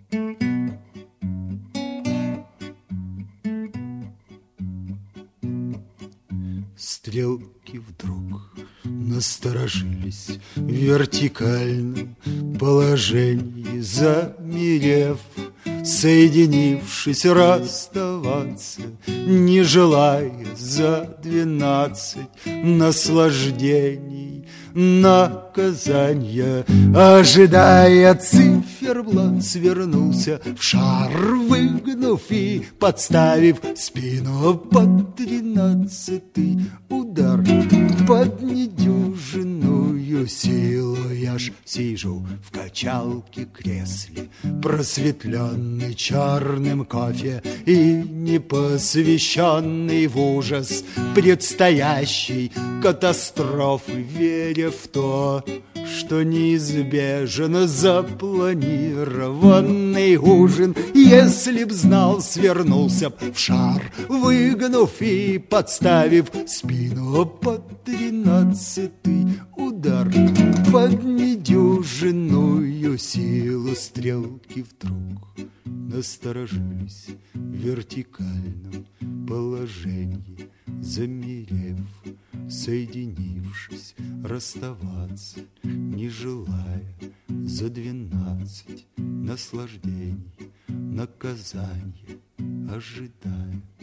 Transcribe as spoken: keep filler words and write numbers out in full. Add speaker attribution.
Speaker 1: Стрелки вдруг насторожились в вертикальном положении, замерев, соединившись, расставаться, не желая за двенадцать наслаждений, наказания, ожидая циферблат, свернулся в шар, выгнув и подставив спину под тринадцатый удар, под недюжинную силу. Я ж сижу в качалке-кресле, просветленный черным кофе и непосвященный в ужас предстоящей катастрофы, веря в то, что неизбежен запланированный ужин. Если б знал, свернулся б в шар, выгнув и подставив спину под тринадцатый удар, под недюжинную силу. Стрелки вдруг насторожились в вертикальном положении, замерев, соединившись, расставаться, не желая за двенадцать наслаждений, наказания, ожидая